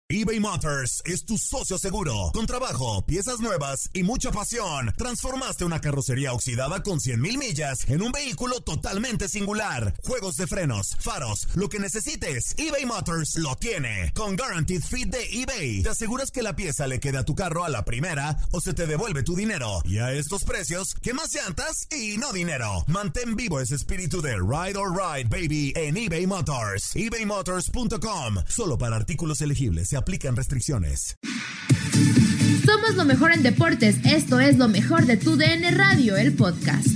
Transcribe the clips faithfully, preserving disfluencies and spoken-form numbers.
eBay Motors es tu socio seguro. Con trabajo, piezas nuevas y mucha pasión, transformaste una carrocería oxidada con cien mil millas en un vehículo totalmente singular. Juegos de frenos, faros, lo que necesites, eBay Motors lo tiene. Con Guaranteed Fit de eBay, te aseguras que la pieza le quede a tu carro a la primera o se te devuelve tu dinero. Y a estos precios, ¿qué más llantas y no dinero? Mantén vivo ese espíritu de Ride or Ride, baby, en eBay Motors. ebay motors punto com. Solo para artículos elegibles se aplican restricciones. Somos lo mejor en deportes. Esto es lo mejor de tu D N Radio, el podcast.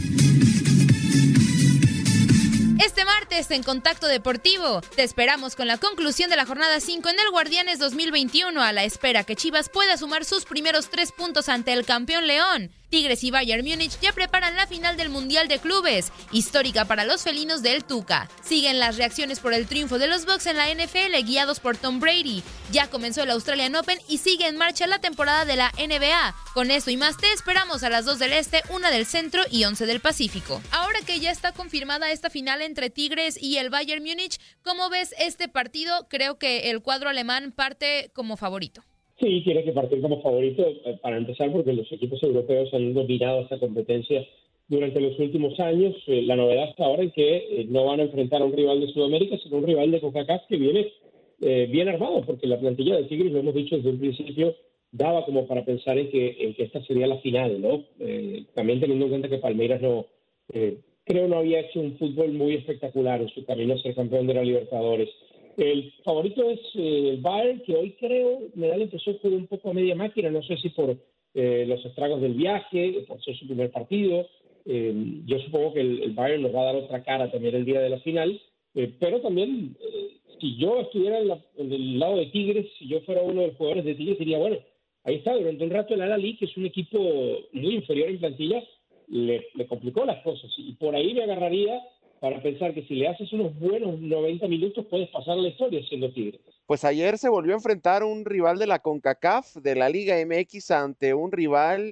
Este martes en Contacto Deportivo te esperamos con la conclusión de la jornada cinco en el Guardianes dos mil veintiuno, a la espera que Chivas pueda sumar sus primeros tres puntos ante el campeón León. Tigres y Bayern Múnich ya preparan la final del Mundial de Clubes, histórica para los felinos del Tuca. Siguen las reacciones por el triunfo de los Bucks en la N F L guiados por Tom Brady. Ya comenzó el Australian Open y sigue en marcha la temporada de la N B A. Con esto y más te esperamos a las dos del Este, una del Centro y once del Pacífico. Ahora que ya está confirmada esta final entre Tigres y el Bayern Múnich, ¿cómo ves este partido? Creo que el cuadro alemán parte como favorito. Sí, tiene que partir como favorito eh, para empezar porque los equipos europeos han dominado esta competencia durante los últimos años. Eh, la novedad está ahora en que eh, no van a enfrentar a un rival de Sudamérica, sino un rival de CONCACAF que viene eh, bien armado, porque la plantilla de Tigres, lo hemos dicho desde un principio, daba como para pensar en que, en que esta sería la final, ¿no? Eh, también teniendo en cuenta que Palmeiras no, eh, creo no había hecho un fútbol muy espectacular en su camino a ser campeón de la Libertadores. El favorito es eh, el Bayern, que hoy creo, me da la impresión que juega un poco a media máquina, no sé si por eh, los estragos del viaje, por ser su primer partido. Eh, yo supongo que el, el Bayern nos va a dar otra cara también el día de la final, eh, pero también, eh, si yo estuviera en, la, en el lado de Tigres, si yo fuera uno de los jugadores de Tigres, diría, bueno, ahí está, durante un rato el Al-Ahly, que es un equipo muy inferior en plantilla, le, le complicó las cosas, y por ahí me agarraría para pensar que si le haces unos buenos noventa minutos puedes pasar la historia siendo Tigres. Pues ayer se volvió a enfrentar un rival de la CONCACAF, de la Liga M X, ante un rival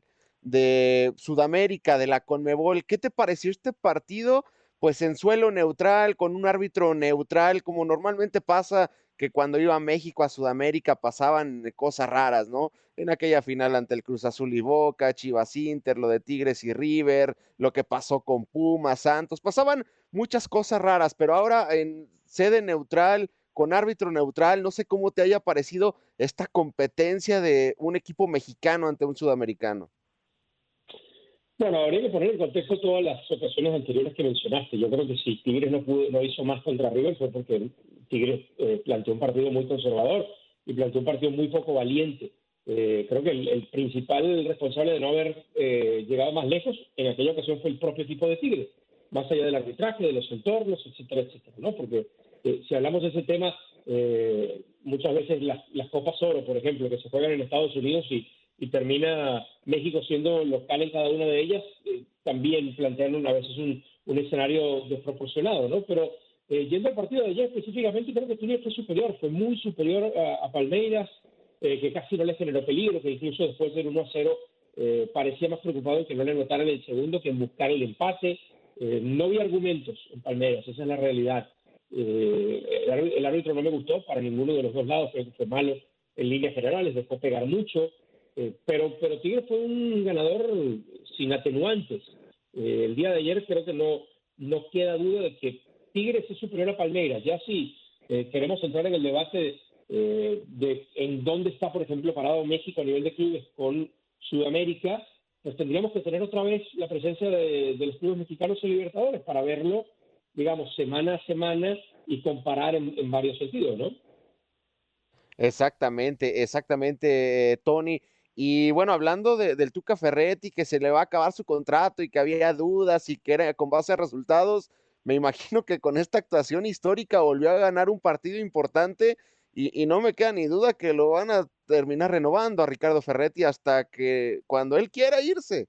de Sudamérica, de la CONMEBOL. ¿Qué te pareció este partido? Pues en suelo neutral, con un árbitro neutral, como normalmente pasa que cuando iba a México, a Sudamérica, pasaban cosas raras, ¿no? En aquella final ante el Cruz Azul y Boca, Chivas Inter, lo de Tigres y River, lo que pasó con Pumas, Santos, pasaban muchas cosas raras, pero ahora en sede neutral, con árbitro neutral, no sé cómo te haya parecido esta competencia de un equipo mexicano ante un sudamericano. Bueno, habría que poner en contexto todas las ocasiones anteriores que mencionaste. Yo creo que si Tigres no, pudo, no hizo más contra River fue porque Tigres eh, planteó un partido muy conservador y planteó un partido muy poco valiente. Eh, creo que el, el principal responsable de no haber eh, llegado más lejos en aquella ocasión fue el propio equipo de Tigres, más allá del arbitraje, de los entornos, etcétera, etcétera, ¿no? Porque eh, si hablamos de ese tema, eh, muchas veces las, las Copas Oro, por ejemplo, que se juegan en Estados Unidos y y termina México siendo local en cada una de ellas, eh, también planteando a veces un, un escenario desproporcionado, ¿no? Pero eh, yendo al partido de ayer específicamente, creo que Tigres fue superior, fue muy superior a, a Palmeiras, eh, que casi no le generó peligro, que incluso después del uno a cero eh, parecía más preocupado en que no le anotaran el segundo que en buscar el empate. Eh, no había argumentos en Palmeiras, esa es la realidad. Eh, el, el árbitro no me gustó para ninguno de los dos lados, creo que fue malo en líneas generales, dejó pegar mucho. Eh, pero, pero Tigres fue un ganador sin atenuantes. Eh, el día de ayer creo que no, no queda duda de que Tigres es superior a Palmeiras. Ya si eh, queremos entrar en el debate eh, de en dónde está, por ejemplo, parado México a nivel de clubes con Sudamérica, pues tendríamos que tener otra vez la presencia de, de los clubes mexicanos en Libertadores para verlo, digamos, semana a semana y comparar en, en varios sentidos, ¿no? Exactamente, exactamente, Tony. Y bueno, hablando de, del Tuca Ferretti, que se le va a acabar su contrato y que había dudas y que era con base a resultados, me imagino que con esta actuación histórica volvió a ganar un partido importante y, y no me queda ni duda que lo van a terminar renovando a Ricardo Ferretti hasta que cuando él quiera irse.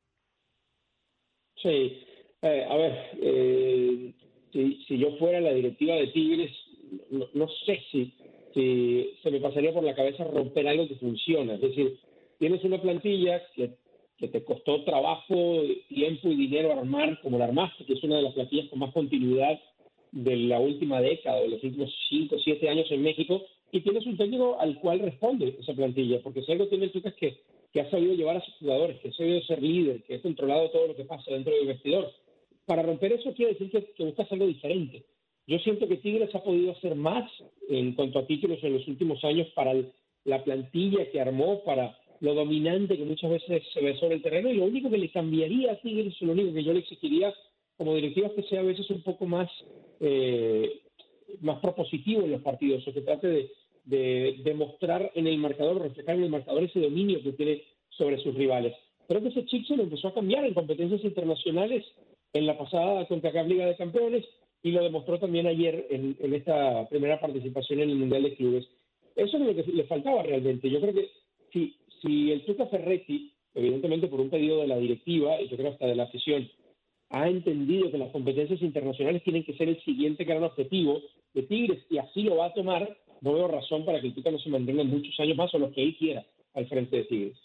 Sí, eh, a ver, eh, si, si yo fuera la directiva de Tigres, no, no sé si, si se me pasaría por la cabeza romper algo que funciona, es decir, tienes una plantilla que, que te costó trabajo, tiempo y dinero armar como la armaste, que es una de las plantillas con más continuidad de la última década, de los últimos cinco o siete años en México, y tienes un técnico al cual responde esa plantilla, porque si algo tiene el Tuca es que, que ha sabido llevar a sus jugadores, que ha sabido ser líder, que ha controlado todo lo que pasa dentro del vestidor. Para romper eso quiere decir que, que buscas algo diferente. Yo siento que Tigres ha podido hacer más en cuanto a títulos en los últimos años para el, la plantilla que armó, para lo dominante que muchas veces se ve sobre el terreno, y lo único que le cambiaría a Tigres, lo único que yo le exigiría como directiva es que sea a veces un poco más eh, más propositivo en los partidos, o que trate de, de, de mostrar en el marcador, reflejar en el marcador ese dominio que tiene sobre sus rivales. Creo que ese chip se lo empezó a cambiar en competencias internacionales en la pasada CONCACAF Liga de Campeones, y lo demostró también ayer en, en esta primera participación en el Mundial de Clubes. Eso es lo que le faltaba realmente. Yo creo que si, si el Tuca Ferretti, evidentemente por un pedido de la directiva, y yo creo hasta de la afición, ha entendido que las competencias internacionales tienen que ser el siguiente gran objetivo de Tigres, y así lo va a tomar, no veo razón para que el Tuca no se mantenga muchos años más o los que él quiera al frente de Tigres.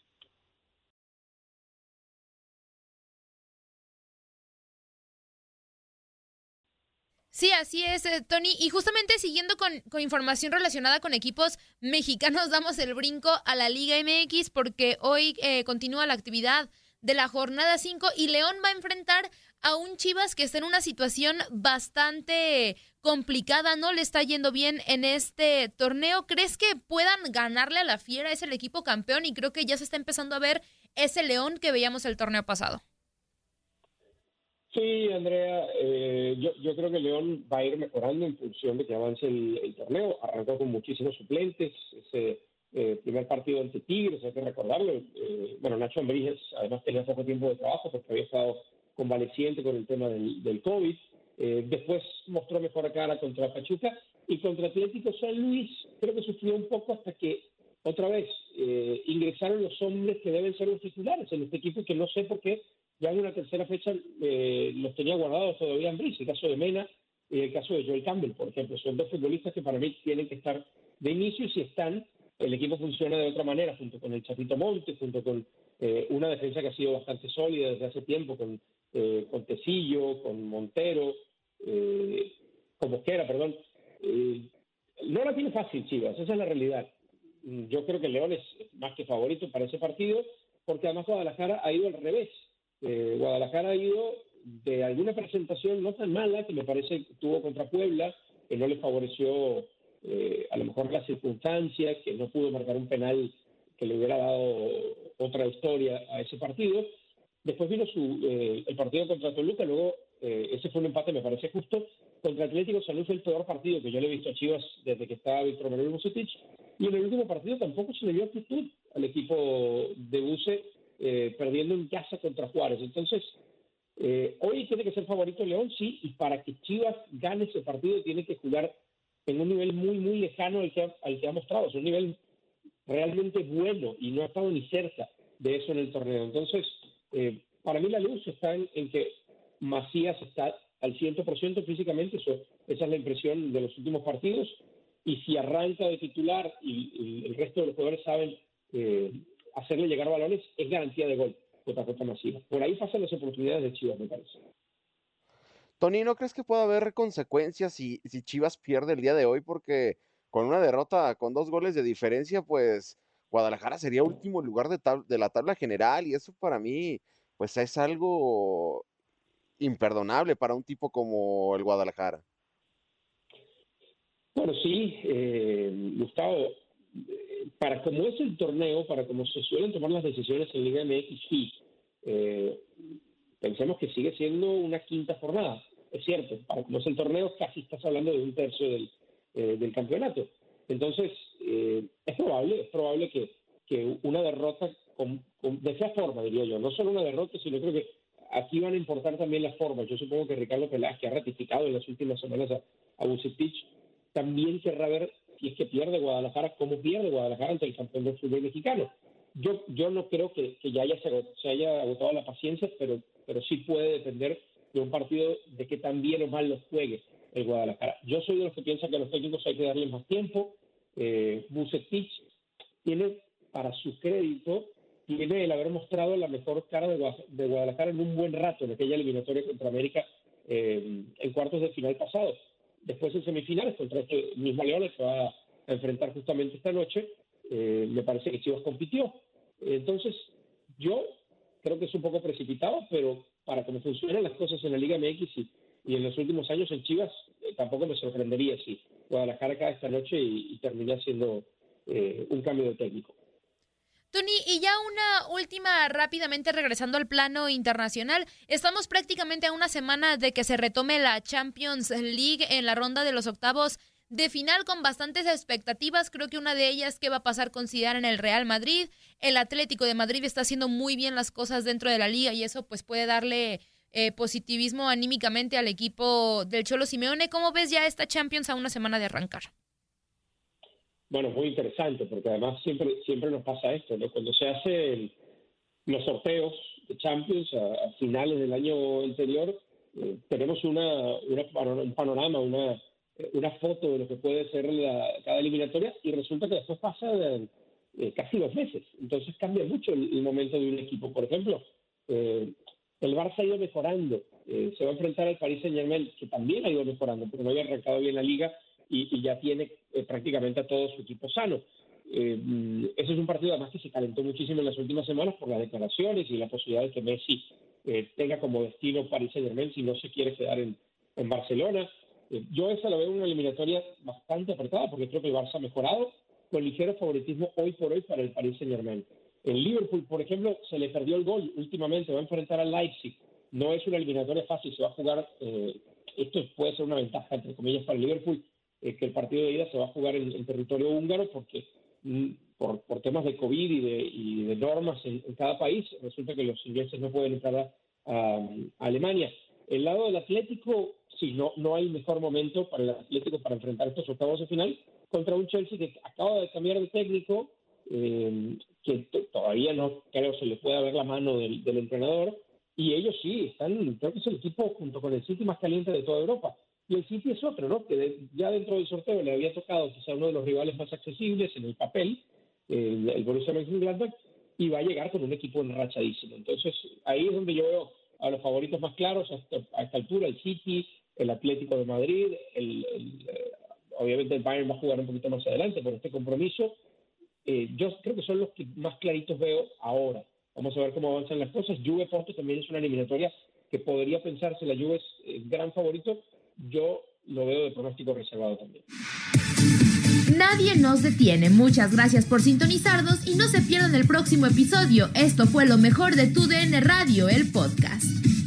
Sí, así es, eh, Tony. Y justamente siguiendo con, con información relacionada con equipos mexicanos, damos el brinco a la Liga M X porque hoy eh, continúa la actividad de la jornada cinco y León va a enfrentar a un Chivas que está en una situación bastante complicada, no le está yendo bien en este torneo. ¿Crees que puedan ganarle a la Fiera? Es el equipo campeón y creo que ya se está empezando a ver ese León que veíamos el torneo pasado. Sí, Andrea, eh, yo, yo creo que León va a ir mejorando en función de que avance el, el torneo. Arrancó con muchísimos suplentes, ese eh, primer partido ante Tigres, hay que recordarlo. Eh, bueno, Nacho Ambriz además tenía poco tiempo de trabajo porque había estado convaleciente con el tema del, del COVID. Eh, después mostró mejor cara contra Pachuca, y contra Atlético San Luis creo que sufrió un poco hasta que otra vez eh, ingresaron los hombres que deben ser los titulares en este equipo, que no sé por qué ya en una tercera fecha eh, los tenía guardados todavía en Brice, el caso de Mena y el caso de Joel Campbell, por ejemplo. Son dos futbolistas que para mí tienen que estar de inicio, y si están, el equipo funciona de otra manera, junto con el Chapito Montes, junto con eh, una defensa que ha sido bastante sólida desde hace tiempo, con, eh, con Tecillo, con Montero, eh, con Mosquera, perdón. Eh, no la tiene fácil Chivas, esa es la realidad. Yo creo que León es más que favorito para ese partido, porque además Guadalajara ha ido al revés. Eh, Guadalajara ha ido de alguna presentación no tan mala, que me parece que tuvo contra Puebla, que no le favoreció eh, a lo mejor las circunstancias, que no pudo marcar un penal que le hubiera dado otra historia a ese partido. Después vino su, eh, el partido contra Toluca, luego eh, ese fue un empate, me parece justo. Contra Atlético San Luis fue el peor partido que yo le he visto a Chivas desde que estaba Víctor Manuel Vucetich, y en el último partido tampoco se le dio actitud al equipo de Buce, eh, perdiendo en casa contra Juárez. Entonces, eh, hoy tiene que ser favorito León, sí, y para que Chivas gane ese partido tiene que jugar en un nivel muy, muy lejano al que ha, al que ha mostrado. Es un nivel realmente bueno y no ha estado ni cerca de eso en el torneo. Entonces, eh, para mí la luz está en, en que Macías está al cien por ciento físicamente, eso, esa es la impresión de los últimos partidos, y si arranca de titular y, y el resto de los jugadores saben eh, hacerle llegar balones, es garantía de gol contra J. Macías. Por ahí pasan las oportunidades de Chivas, me parece. Tony, ¿no crees que pueda haber consecuencias si, si Chivas pierde el día de hoy? Porque con una derrota con dos goles de diferencia, pues Guadalajara sería último lugar de, tab- de la tabla general, y eso para mí pues es algo imperdonable para un tipo como el Guadalajara. Bueno, sí, eh, Gustavo, eh, para como es el torneo, para como se suelen tomar las decisiones en Liga M X, sí, eh, pensemos que sigue siendo una quinta jornada, es cierto, para como es el torneo casi estás hablando de un tercio del, eh, del campeonato. Entonces, eh, es probable, es probable que, que una derrota con, con, de esa forma, diría yo, no solo una derrota, sino creo que aquí van a importar también las formas. Yo supongo que Ricardo Peláez, que ha ratificado en las últimas semanas a, a Vucetich, también querrá ver, si es que pierde Guadalajara, cómo pierde Guadalajara ante el campeón del fútbol mexicano. Yo yo no creo que, que ya haya se, se haya agotado la paciencia, pero, pero sí puede depender de un partido de que tan bien o mal los juegue el Guadalajara. Yo soy de los que piensan que a los técnicos hay que darles más tiempo. Eh, Vucetich tiene, para su crédito, tiene el haber mostrado la mejor cara de Guadalajara en un buen rato, en aquella eliminatoria contra América eh, en cuartos de final pasado. Después en semifinales contra este mismo León, que va a enfrentar justamente esta noche. Eh, me parece que Chivas compitió. Entonces, yo creo que es un poco precipitado, pero para cómo funcionan las cosas en la Liga M X y, y en los últimos años en Chivas, eh, tampoco me sorprendería si Guadalajara cae esta noche y, y termina siendo eh, un cambio de técnico. Tony, y ya una última rápidamente regresando al plano internacional. Estamos prácticamente a una semana de que se retome la Champions League en la ronda de los octavos de final con bastantes expectativas. Creo que una de ellas, ¿qué va a pasar con Zidane en el Real Madrid? El Atlético de Madrid está haciendo muy bien las cosas dentro de la liga y eso pues puede darle eh, positivismo anímicamente al equipo del Cholo Simeone. ¿Cómo ves ya esta Champions a una semana de arrancar? Bueno, muy interesante, porque además siempre siempre nos pasa esto, ¿no? Cuando se hacen los sorteos de Champions a, a finales del año anterior, eh, tenemos una, una un panorama, una una foto de lo que puede ser la, cada eliminatoria, y resulta que después pasa de, eh, casi dos meses. Entonces cambia mucho el, el momento de un equipo. Por ejemplo, eh, el Barça ha ido mejorando. Eh, se va a enfrentar al Paris Saint-Germain, que también ha ido mejorando, porque no había arrancado bien la liga y, y ya tiene eh, prácticamente a todo su equipo sano. Eh, ese es un partido además que se calentó muchísimo en las últimas semanas por las declaraciones y la posibilidad de que Messi eh, tenga como destino Paris Saint-Germain si no se quiere quedar en, en Barcelona. Yo esa la veo una eliminatoria bastante apretada porque creo que el Barça ha mejorado con ligero favoritismo hoy por hoy para el Paris Saint-Germain. El Liverpool, por ejemplo, se le perdió el gol últimamente, va a enfrentar al Leipzig. No es una eliminatoria fácil, se va a jugar, eh, esto puede ser una ventaja entre comillas para el Liverpool, eh, que el partido de ida se va a jugar en, en territorio húngaro porque mm, por, por temas de COVID y de, y de normas en, en cada país, resulta que los ingleses no pueden entrar a, a, a Alemania. El lado del Atlético, sí, no, no hay mejor momento para el Atlético para enfrentar estos octavos de final contra un Chelsea que acaba de cambiar de técnico, eh, que t- todavía no creo se le pueda ver la mano del, del entrenador, y ellos sí, están, creo que es el equipo junto con el City más caliente de toda Europa. Y el City es otro, ¿no? Que de, ya dentro del sorteo le había tocado quizá uno de los rivales más accesibles en el papel, el, el Borussia Mönchengladbach, y va a llegar con un equipo enrachadísimo. Entonces, ahí es donde yo veo a los favoritos más claros a esta, a esta altura, el City, el Atlético de Madrid, el, el, eh, obviamente el Bayern va a jugar un poquito más adelante por este compromiso. Eh, yo creo que son los que más claritos veo ahora. Vamos a ver cómo avanzan las cosas. Juve Porto también es una eliminatoria que podría pensarse, la Juve es el gran favorito. Yo lo veo de pronóstico reservado también. Nadie nos detiene. Muchas gracias por sintonizarnos y no se pierdan el próximo episodio. Esto fue lo mejor de Tu D N Radio, el podcast.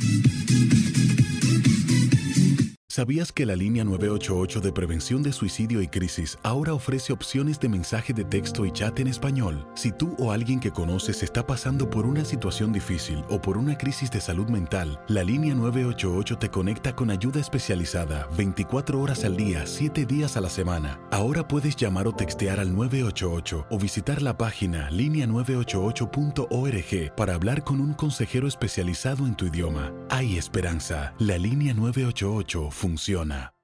¿Sabías que la línea nueve ocho ocho de prevención de suicidio y crisis ahora ofrece opciones de mensaje de texto y chat en español? Si tú o alguien que conoces está pasando por una situación difícil o por una crisis de salud mental, la línea nueve ocho ocho te conecta con ayuda especializada veinticuatro horas al día, siete días a la semana. Ahora puedes llamar o textear al nueve ocho ocho o visitar la página línea nueve ocho ocho punto org para hablar con un consejero especializado en tu idioma. Hay esperanza. La línea nueve ocho ocho funciona.